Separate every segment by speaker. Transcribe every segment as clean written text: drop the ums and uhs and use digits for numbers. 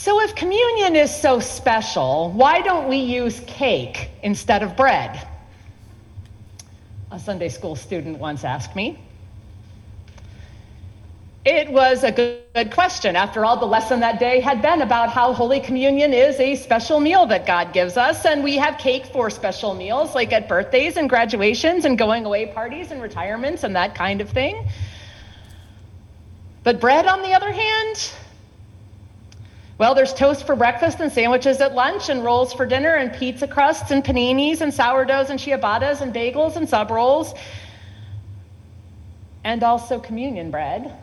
Speaker 1: So if communion is so special, why don't we use cake instead of bread? A Sunday school student once asked me. It was a good question. After all, the lesson that day had been about how Holy Communion is a special meal that God gives us, and we have cake for special meals, like at birthdays and graduations and going away parties and retirements and that kind of thing. But bread, on the other hand, well, there's toast for breakfast and sandwiches at lunch and rolls for dinner and pizza crusts and paninis and sourdoughs and ciabattas and bagels and sub rolls, and also communion bread.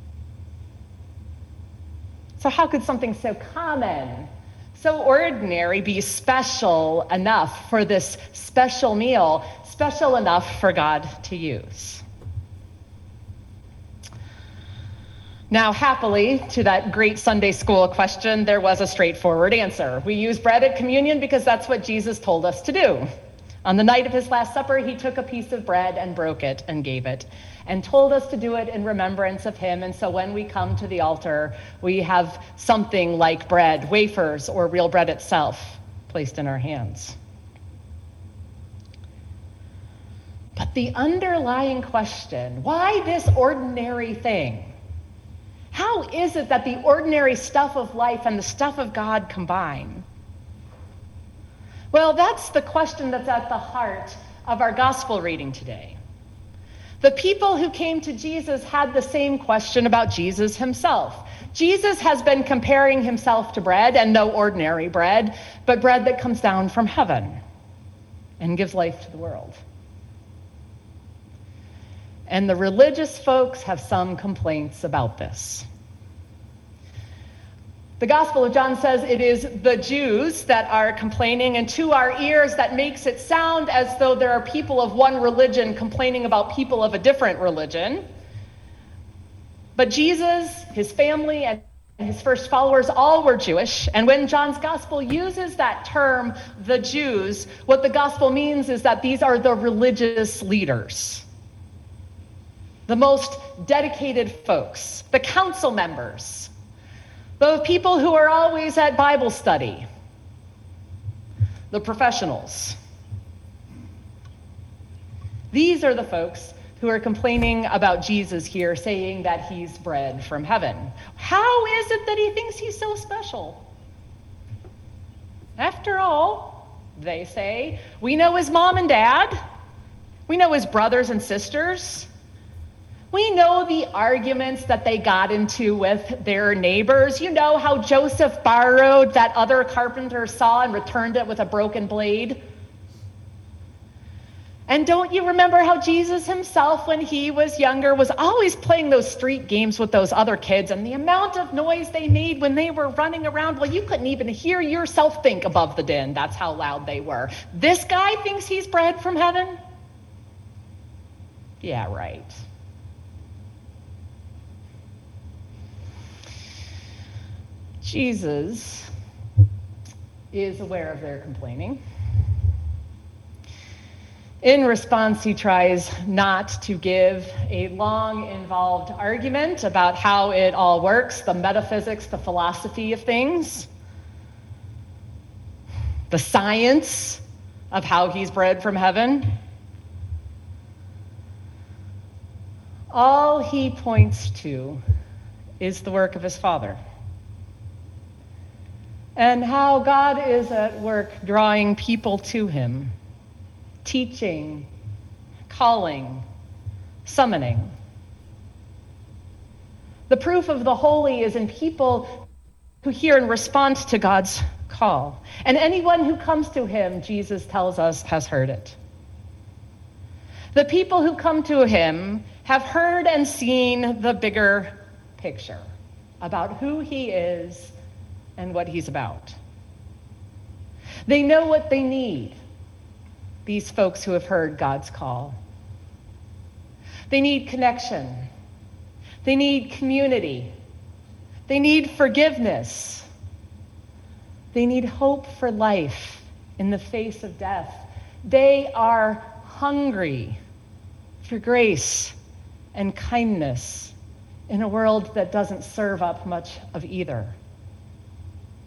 Speaker 1: So how could something so common, so ordinary, be special enough for this special meal, special enough for God to use? Now, happily, to that great Sunday school question, there was a straightforward answer. We use bread at communion because that's what Jesus told us to do. On the night of his Last Supper, he took a piece of bread and broke it and gave it, and told us to do it in remembrance of him. And so when we come to the altar, we have something like bread, wafers, or real bread itself placed in our hands. But the underlying question, why this ordinary thing? How is it that the ordinary stuff of life and the stuff of God combine? Well, that's the question that's at the heart of our gospel reading today. The people who came to Jesus had the same question about Jesus himself. Jesus has been comparing himself to bread, and no ordinary bread, but bread that comes down from heaven and gives life to the world. And the religious folks have some complaints about this. The Gospel of John says it is the Jews that are complaining, and to our ears that makes it sound as though there are people of one religion complaining about people of a different religion. But Jesus, his family, and his first followers all were Jewish, and when John's Gospel uses that term, the Jews, what the Gospel means is that these are the religious leaders, the most dedicated folks, the council members, the people who are always at Bible study, the professionals. These are the folks who are complaining about Jesus here, saying that he's bread from heaven. How is it that he thinks he's so special? After all, they say, we know his mom and dad. We know his brothers and sisters. We know the arguments that they got into with their neighbors. You know how Joseph borrowed that other carpenter's saw and returned it with a broken blade. And don't you remember how Jesus himself, when he was younger, was always playing those street games with those other kids, and the amount of noise they made when they were running around, well, you couldn't even hear yourself think above the din. That's how loud they were. This guy thinks he's bread from heaven? Yeah, right. Jesus is aware of their complaining. In response, he tries not to give a long, involved argument about how it all works, the metaphysics, the philosophy of things, the science of how he's bread from heaven. All he points to is the work of his Father, and how God is at work drawing people to him, teaching, calling, summoning. The proof of the holy is in people who hear and respond to God's call. And anyone who comes to him, Jesus tells us, has heard it. The people who come to him have heard and seen the bigger picture about who he is and what he's about. They know what they need, these folks who have heard God's call. They need connection. They need community. They need forgiveness. They need hope for life in the face of death. They are hungry for grace and kindness in a world that doesn't serve up much of either.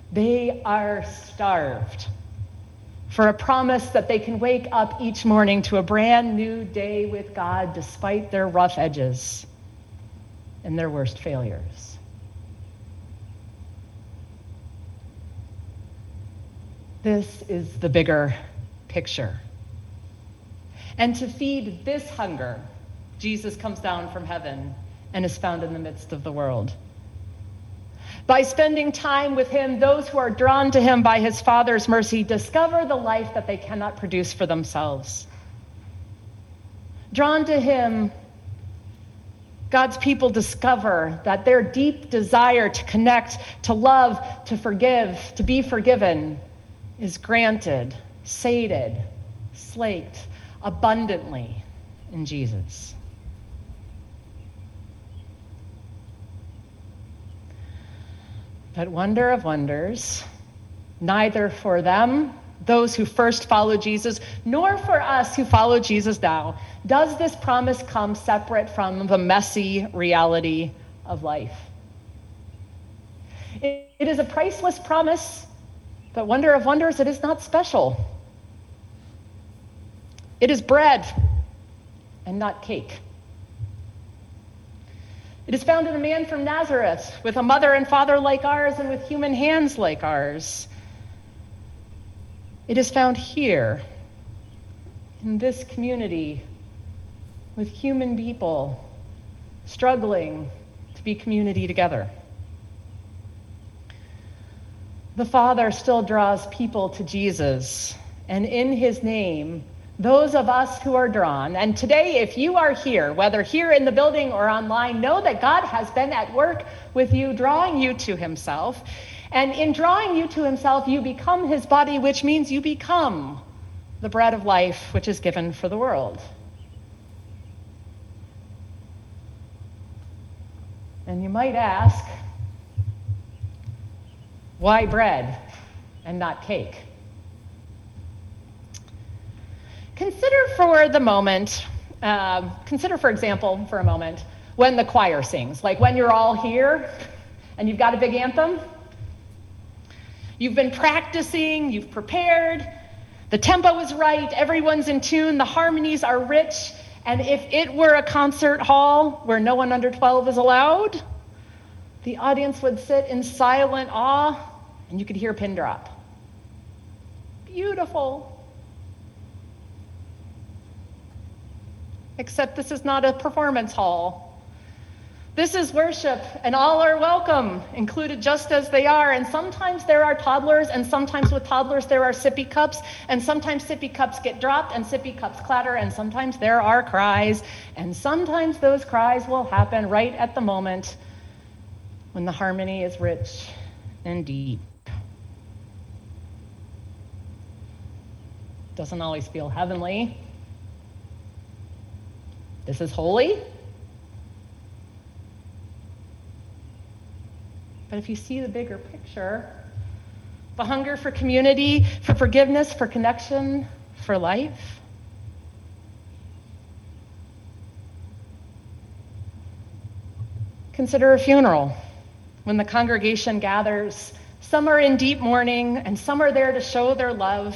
Speaker 1: They are starved for a promise that they can wake up each morning to a brand new day with God despite their rough edges and their worst failures. This is the bigger picture. And to feed this hunger, Jesus comes down from heaven and is found in the midst of the world. By spending time with him, those who are drawn to him by his Father's mercy discover the life that they cannot produce for themselves. Drawn to him, God's people discover that their deep desire to connect, to love, to forgive, to be forgiven is granted, sated, slaked abundantly in Jesus. But wonder of wonders, neither for them, those who first followed Jesus, nor for us who follow Jesus now, does this promise come separate from the messy reality of life. It is a priceless promise, but wonder of wonders, it is not special. It is bread and not cake. It is found in a man from Nazareth with a mother and father like ours and with human hands like ours. It is found here in this community with human people struggling to be community together. The Father still draws people to Jesus, and in his name, those of us who are drawn, and today if you are here, whether here in the building or online, know that God has been at work with you, drawing you to himself. And in drawing you to himself, you become his body, which means you become the bread of life, which is given for the world. And you might ask, why bread and not cake? Consider for example, for a moment, when the choir sings, like when you're all here and you've got a big anthem. You've been practicing, you've prepared, the tempo is right, everyone's in tune, the harmonies are rich, and if it were a concert hall where no one under 12 is allowed, the audience would sit in silent awe and you could hear a pin drop. Beautiful. Except this is not a performance hall. This is worship, and all are welcome, included just as they are. And sometimes there are toddlers, and sometimes with toddlers there are sippy cups, and sometimes sippy cups get dropped, and sippy cups clatter, and sometimes there are cries, and sometimes those cries will happen right at the moment when the harmony is rich and deep. Doesn't always feel heavenly. This is holy. But if you see the bigger picture, the hunger for community, for forgiveness, for connection, for life, consider a funeral. When the congregation gathers, some are in deep mourning and some are there to show their love.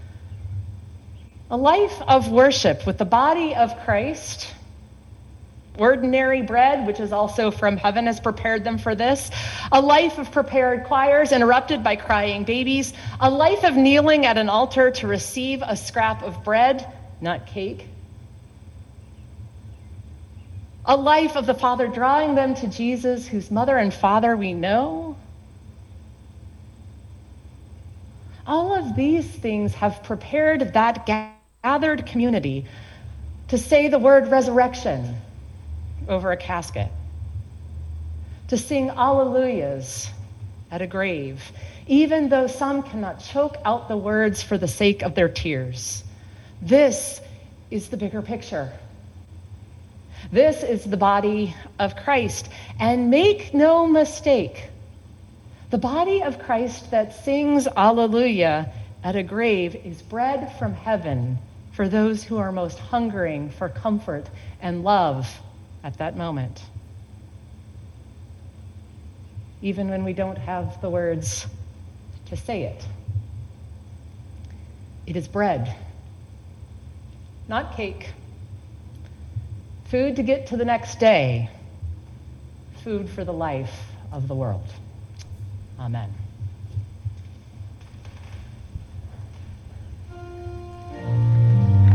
Speaker 1: A life of worship with the body of Christ. Ordinary bread, which is also from heaven, has prepared them for this. A life of prepared choirs interrupted by crying babies. A life of kneeling at an altar to receive a scrap of bread, not cake. A life of the Father drawing them to Jesus, whose mother and father we know. All of these things have prepared that gathered community to say the word resurrection over a casket, to sing alleluias at a grave, even though some cannot choke out the words for the sake of their tears. This is the bigger picture. This is the body of Christ. And make no mistake, the body of Christ that sings alleluia at a grave is bread from heaven for those who are most hungering for comfort and love at that moment. Even when we don't have the words to say it. It is bread, not cake. Food to get to the next day. Food for the life of the world. Amen.